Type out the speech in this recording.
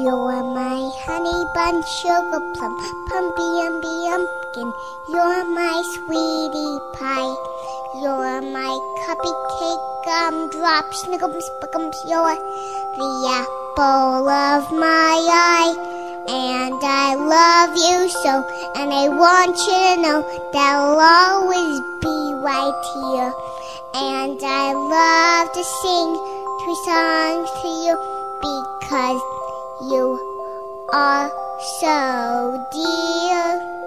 You're my honey bun, sugar plum, pumpy umby umpkin. You're my sweetie pie. You're my cupcake, gumdrop, snickums, spickums. You're the apple of my eye. And I love you so, and I want you to know that I'll always be right here. And I love to sing 3 songs to you because you are so dear.